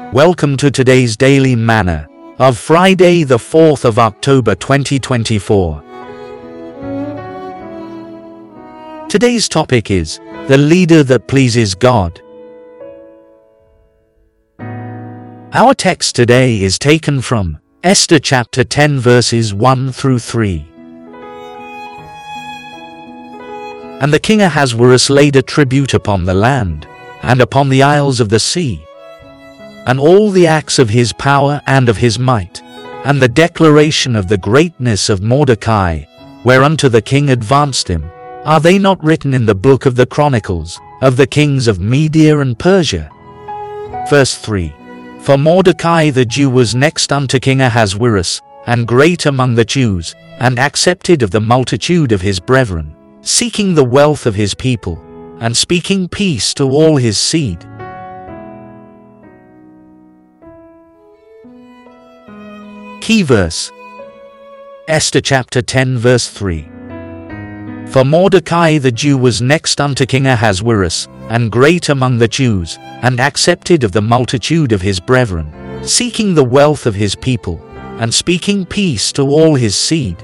Welcome to today's Daily Manna of Friday the 4th of October 2024. Today's topic is the leader that pleases God. Our text today is taken from Esther chapter 10 verses 1 through 3. And the king Ahasuerus laid a tribute upon the land, and upon the isles of the sea, and all the acts of his power and of his might, and the declaration of the greatness of Mordecai, whereunto the king advanced him, are they not written in the book of the Chronicles of the kings of Media and Persia? Verse 3. For Mordecai the Jew was next unto King Ahasuerus, and great among the Jews, and accepted of the multitude of his brethren, seeking the wealth of his people, and speaking peace to all his seed. Key verse. Esther chapter 10 verse 3. For Mordecai the Jew was next unto King Ahasuerus, and great among the Jews, and accepted of the multitude of his brethren, seeking the wealth of his people, and speaking peace to all his seed.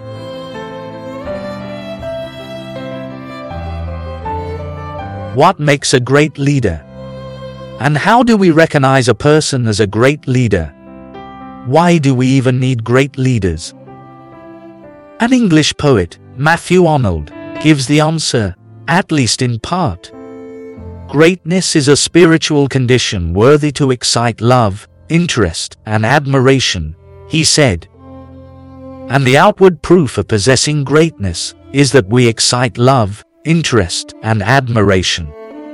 What makes a great leader? And how do we recognize a person as a great leader? Why do we even need great leaders? An English poet, Matthew Arnold, gives the answer, at least in part. Greatness is a spiritual condition worthy to excite love, interest, and admiration, he said. And the outward proof of possessing greatness is that we excite love, interest, and admiration.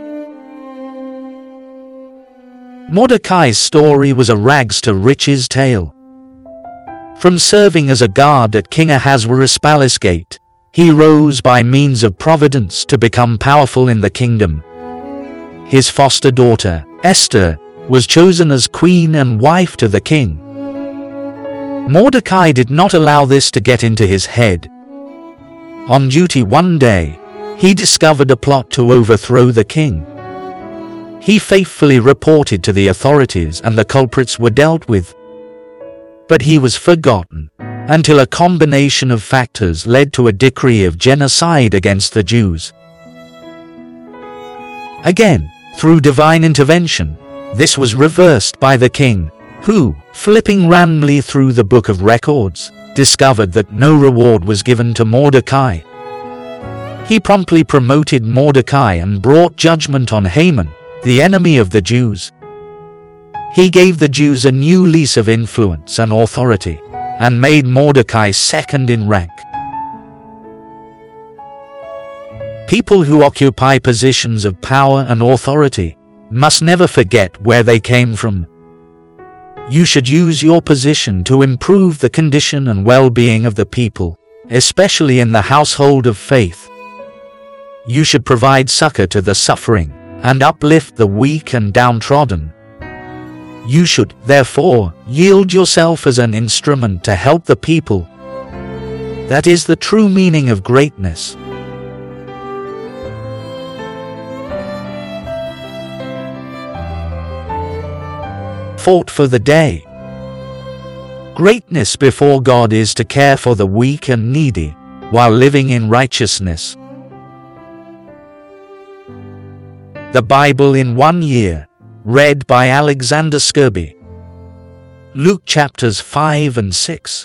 Mordecai's story was a rags to riches tale. From serving as a guard at King Ahasuerus' palace gate, he rose by means of providence to become powerful in the kingdom. His foster daughter, Esther, was chosen as queen and wife to the king. Mordecai did not allow this to get into his head. On duty one day, he discovered a plot to overthrow the king. He faithfully reported to the authorities and the culprits were dealt with. But he was forgotten, until a combination of factors led to a decree of genocide against the Jews. Again, through divine intervention, this was reversed by the king, who, flipping randomly through the book of records, discovered that no reward was given to Mordecai. He promptly promoted Mordecai and brought judgment on Haman, the enemy of the Jews. He gave the Jews a new lease of influence and authority, and made Mordecai second in rank. People who occupy positions of power and authority must never forget where they came from. You should use your position to improve the condition and well-being of the people, especially in the household of faith. You should provide succor to the suffering and uplift the weak and downtrodden. You should, therefore, yield yourself as an instrument to help the people. That is the true meaning of greatness. Thought for the day. Greatness before God is to care for the weak and needy, while living in righteousness. The Bible in 1 year, read by Alexander Skirby. Luke chapters 5 and 6.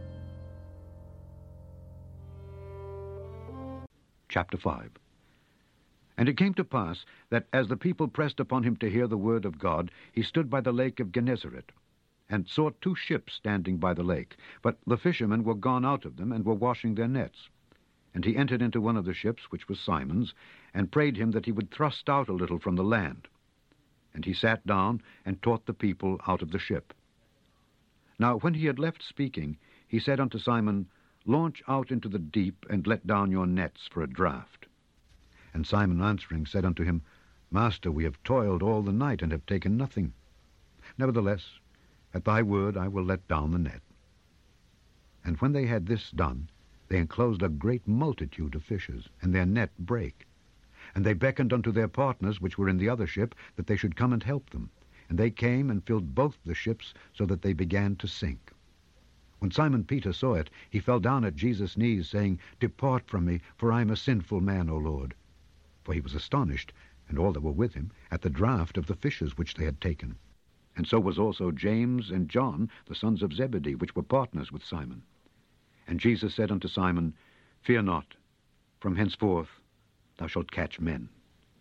Chapter 5. And it came to pass that as the people pressed upon him to hear the word of God, he stood by the lake of Gennesaret, and saw 2 ships standing by the lake, but the fishermen were gone out of them, and were washing their nets. And he entered into one of the ships, which was Simon's, and prayed him that he would thrust out a little from the land. And he sat down, and taught the people out of the ship. Now when he had left speaking, he said unto Simon, Launch out into the deep, and let down your nets for a draught. And Simon answering said unto him, Master, we have toiled all the night, and have taken nothing. Nevertheless, at thy word I will let down the net. And when they had this done, they enclosed a great multitude of fishes, and their net brake. And they beckoned unto their partners which were in the other ship, that they should come and help them. And they came and filled both the ships, so that they began to sink. When Simon Peter saw it, he fell down at Jesus' knees, saying, Depart from me, for I am a sinful man, O Lord. For he was astonished, and all that were with him, at the draught of the fishes which they had taken. And so was also James and John, the sons of Zebedee, which were partners with Simon. And Jesus said unto Simon, Fear not, from henceforth thou shalt catch men.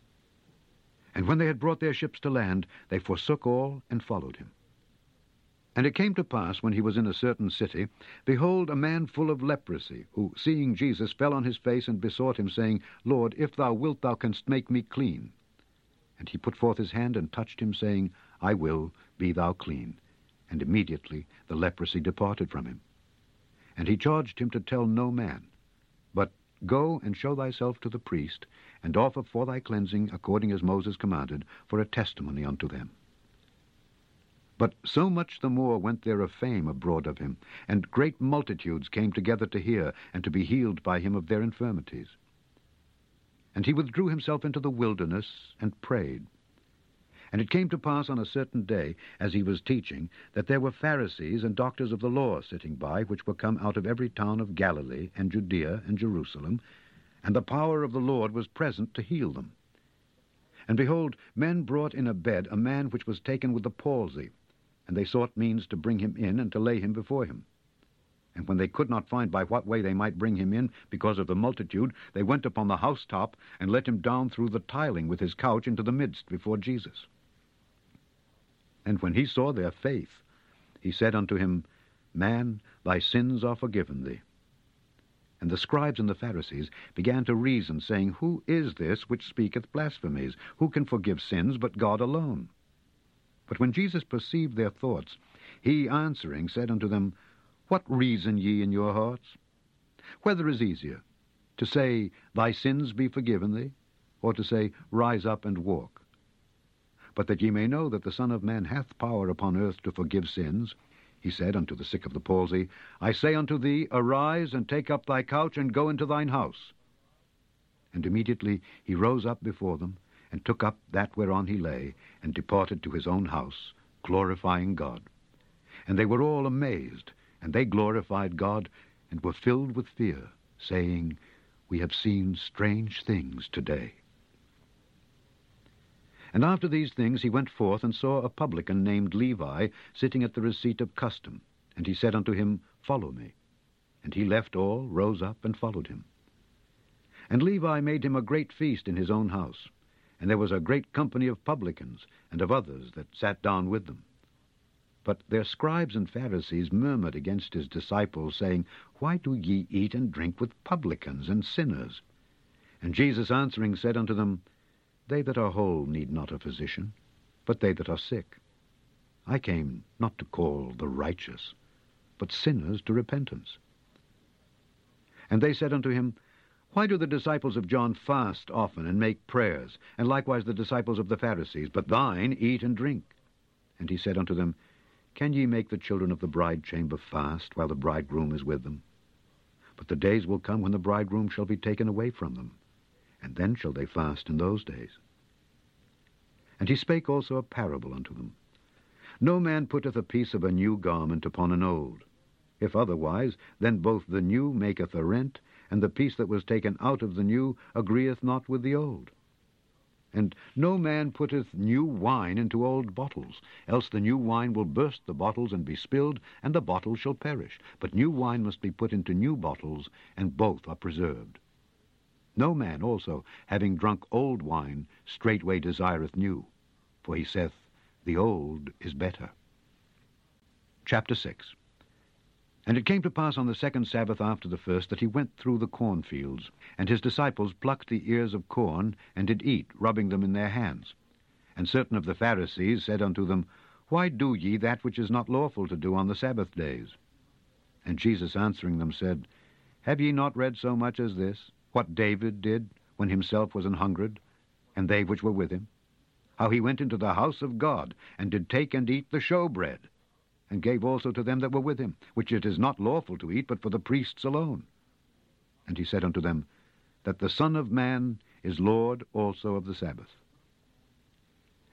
And when they had brought their ships to land, they forsook all and followed him. And it came to pass, when he was in a certain city, behold, a man full of leprosy, who, seeing Jesus, fell on his face and besought him, saying, Lord, if thou wilt, thou canst make me clean. And he put forth his hand and touched him, saying, I will, be thou clean. And immediately the leprosy departed from him. And he charged him to tell no man, but go and show thyself to the priest, and offer for thy cleansing, according as Moses commanded, for a testimony unto them. But so much the more went there a fame abroad of him, and great multitudes came together to hear, and to be healed by him of their infirmities. And he withdrew himself into the wilderness, and prayed. And it came to pass on a certain day, as he was teaching, that there were Pharisees and doctors of the law sitting by, which were come out of every town of Galilee, and Judea, and Jerusalem, and the power of the Lord was present to heal them. And behold, men brought in a bed a man which was taken with the palsy, and they sought means to bring him in, and to lay him before him. And when they could not find by what way they might bring him in, because of the multitude, they went upon the housetop, and let him down through the tiling with his couch into the midst before Jesus. And when he saw their faith, he said unto him, Man, thy sins are forgiven thee. And the scribes and the Pharisees began to reason, saying, Who is this which speaketh blasphemies? Who can forgive sins but God alone? But when Jesus perceived their thoughts, he answering said unto them, What reason ye in your hearts? Whether is easier, to say, Thy sins be forgiven thee, or to say, Rise up and walk? But that ye may know that the Son of Man hath power upon earth to forgive sins, he said unto the sick of the palsy, I say unto thee, Arise, and take up thy couch, and go into thine house. And immediately he rose up before them, and took up that whereon he lay, and departed to his own house, glorifying God. And they were all amazed, and they glorified God, and were filled with fear, saying, We have seen strange things today. And after these things he went forth, and saw a publican named Levi sitting at the receipt of custom. And he said unto him, Follow me. And he left all, rose up, and followed him. And Levi made him a great feast in his own house. And there was a great company of publicans, and of others that sat down with them. But their scribes and Pharisees murmured against his disciples, saying, Why do ye eat and drink with publicans and sinners? And Jesus answering said unto them, They that are whole need not a physician, but they that are sick. I came not to call the righteous, but sinners to repentance. And they said unto him, Why do the disciples of John fast often and make prayers, and likewise the disciples of the Pharisees, but thine eat and drink? And he said unto them, Can ye make the children of the bride chamber fast, while the bridegroom is with them? But the days will come when the bridegroom shall be taken away from them, and then shall they fast in those days. And he spake also a parable unto them. No man putteth a piece of a new garment upon an old. If otherwise, then both the new maketh a rent, and the piece that was taken out of the new agreeth not with the old. And no man putteth new wine into old bottles, else the new wine will burst the bottles and be spilled, and the bottles shall perish. But new wine must be put into new bottles, and both are preserved. No man also, having drunk old wine, straightway desireth new, for he saith, The old is better. Chapter 6. And it came to pass on the second Sabbath after the first, that he went through the cornfields, and his disciples plucked the ears of corn, and did eat, rubbing them in their hands. And certain of the Pharisees said unto them, Why do ye that which is not lawful to do on the Sabbath days? And Jesus answering them said, Have ye not read so much as this, what David did when himself was an hungered, and they which were with him? How he went into the house of God, and did take and eat the showbread, and gave also to them that were with him, which it is not lawful to eat, but for the priests alone. And he said unto them, That the Son of Man is Lord also of the Sabbath.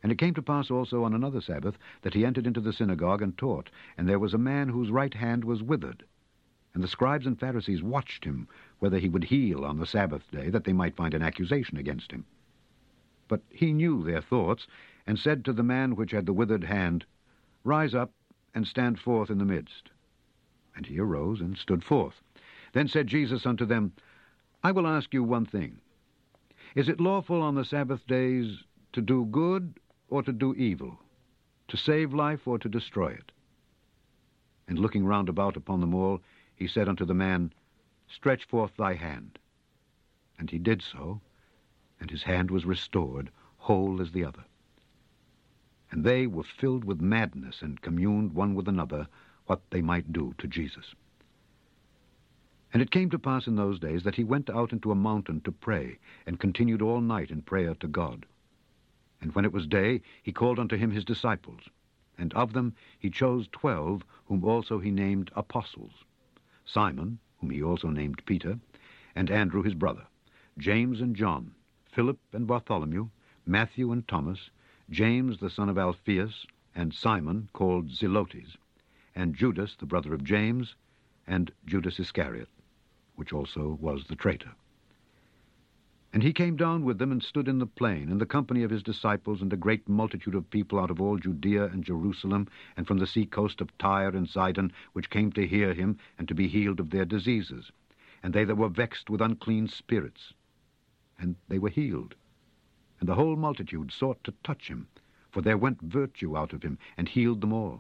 And it came to pass also on another Sabbath that he entered into the synagogue and taught, and there was a man whose right hand was withered. And the scribes and Pharisees watched him, whether he would heal on the Sabbath day, that they might find an accusation against him. But he knew their thoughts, and said to the man which had the withered hand, Rise up, and stand forth in the midst. And he arose and stood forth. Then said Jesus unto them, I will ask you one thing. Is it lawful on the Sabbath days to do good or to do evil, to save life or to destroy it? And looking round about upon them all, he said unto the man, Stretch forth thy hand. And he did so, and his hand was restored, whole as the other. And they were filled with madness, and communed one with another what they might do to Jesus. And it came to pass in those days that he went out into a mountain to pray, and continued all night in prayer to God. And when it was day, he called unto him his disciples, and of them he chose 12, whom also he named apostles, Simon, whom he also named Peter, and Andrew his brother, James and John, Philip and Bartholomew, Matthew and Thomas, James the son of Alphaeus, and Simon called Zelotes, and Judas the brother of James, and Judas Iscariot, which also was the traitor. And he came down with them, and stood in the plain, in the company of his disciples, and a great multitude of people out of all Judea and Jerusalem, and from the sea coast of Tyre and Sidon, which came to hear him, and to be healed of their diseases, and they that were vexed with unclean spirits. And they were healed. And the whole multitude sought to touch him, for there went virtue out of him, and healed them all.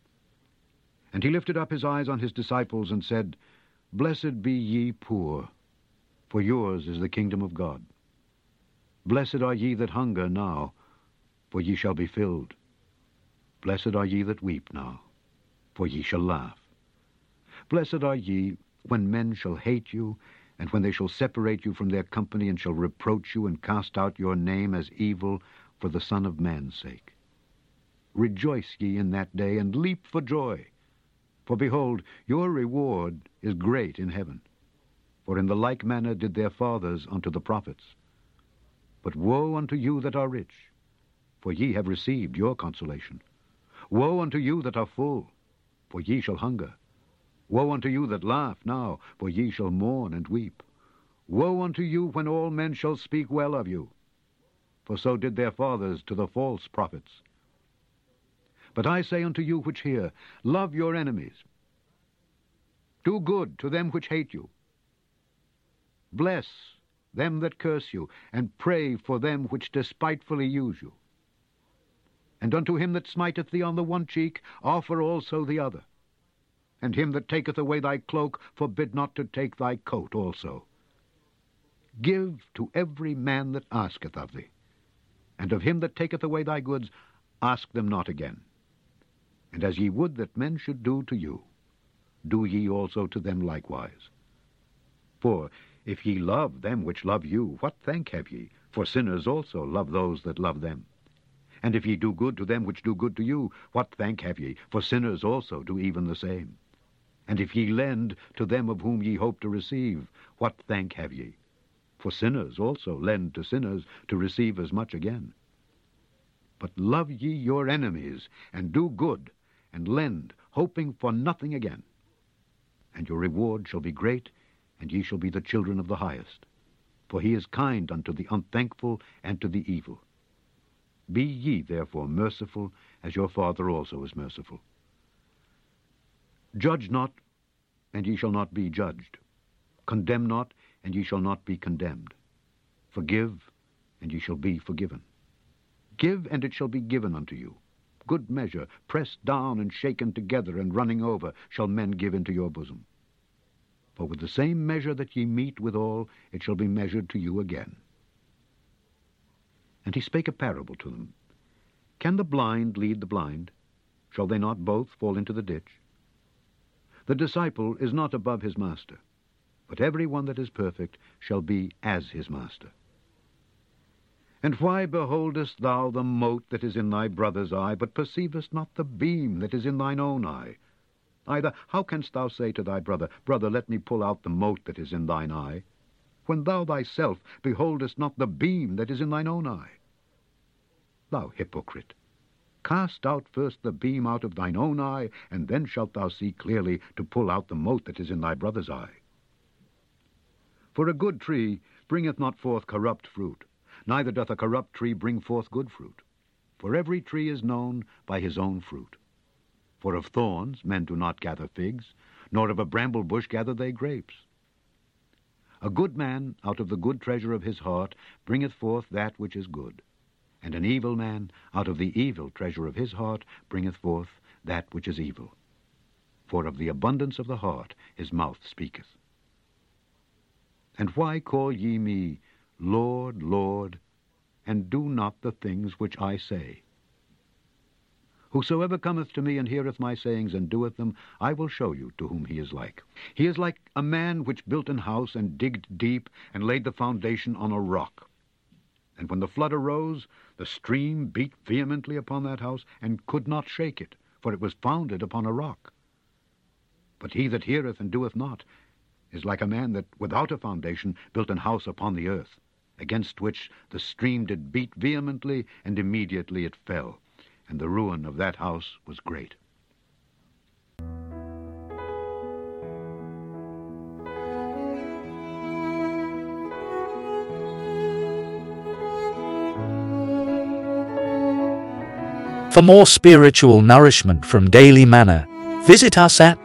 And he lifted up his eyes on his disciples, and said, Blessed be ye poor, for yours is the kingdom of God. Blessed are ye that hunger now, for ye shall be filled. Blessed are ye that weep now, for ye shall laugh. Blessed are ye when men shall hate you, and when they shall separate you from their company, and shall reproach you, and cast out your name as evil for the Son of Man's sake. Rejoice ye in that day, and leap for joy. For behold, your reward is great in heaven. For in the like manner did their fathers unto the prophets. But woe unto you that are rich, for ye have received your consolation. Woe unto you that are full, for ye shall hunger. Woe unto you that laugh now, for ye shall mourn and weep. Woe unto you when all men shall speak well of you, for so did their fathers to the false prophets. But I say unto you which hear, love your enemies. Do good to them which hate you. Bless them that curse you, and pray for them which despitefully use you. And unto him that smiteth thee on the one cheek, offer also the other. And him that taketh away thy cloak, forbid not to take thy coat also. Give to every man that asketh of thee, and of him that taketh away thy goods, ask them not again. And as ye would that men should do to you, do ye also to them likewise. For if ye love them which love you, what thank have ye? For sinners also love those that love them. And if ye do good to them which do good to you, what thank have ye? For sinners also do even the same. And if ye lend to them of whom ye hope to receive, what thank have ye? For sinners also lend to sinners to receive as much again. But love ye your enemies, and do good, and lend, hoping for nothing again. And your reward shall be great, and ye shall be the children of the highest. For he is kind unto the unthankful and to the evil. Be ye therefore merciful, as your Father also is merciful. Judge not, and ye shall not be judged. Condemn not, and ye shall not be condemned. Forgive, and ye shall be forgiven. Give, and it shall be given unto you. Good measure, pressed down and shaken together and running over, shall men give into your bosom. For with the same measure that ye mete withal, it shall be measured to you again. And he spake a parable to them. Can the blind lead the blind? Shall they not both fall into the ditch? The disciple is not above his master, but every one that is perfect shall be as his master. And why beholdest thou the mote that is in thy brother's eye, but perceivest not the beam that is in thine own eye? Either how canst thou say to thy brother, Brother, let me pull out the mote that is in thine eye, when thou thyself beholdest not the beam that is in thine own eye? thou hypocrite? Cast out first the beam out of thine own eye, and then shalt thou see clearly to pull out the mote that is in thy brother's eye. For a good tree bringeth not forth corrupt fruit, neither doth a corrupt tree bring forth good fruit. For every tree is known by his own fruit. For of thorns men do not gather figs, nor of a bramble bush gather they grapes. A good man out of the good treasure of his heart bringeth forth that which is good, and an evil man out of the evil treasure of his heart bringeth forth that which is evil. For of the abundance of the heart his mouth speaketh. And why call ye me, Lord, Lord, and do not the things which I say? Whosoever cometh to me and heareth my sayings and doeth them, I will show you to whom he is like. He is like a man which built an house and digged deep and laid the foundation on a rock. And when the flood arose, the stream beat vehemently upon that house, and could not shake it, for it was founded upon a rock. But he that heareth and doeth not is like a man that without a foundation built an house upon the earth, against which the stream did beat vehemently, and immediately it fell, and the ruin of that house was great. For more spiritual nourishment from Daily Manna, visit us at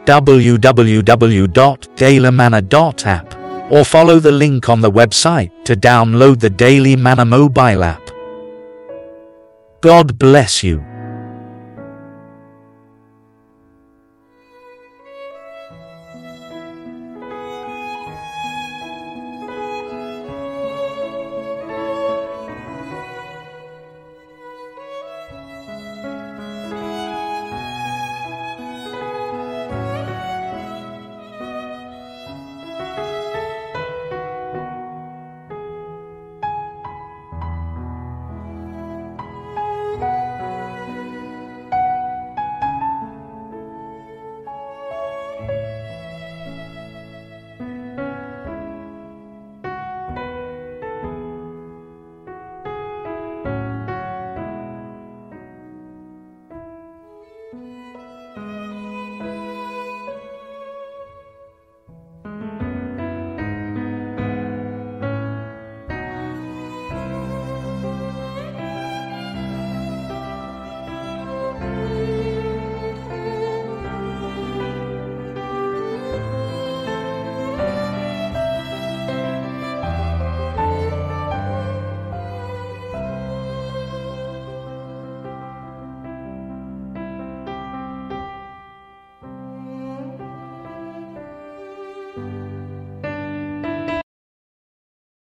www.dailymanna.app or follow the link on the website to download the Daily Manna mobile app. God bless you.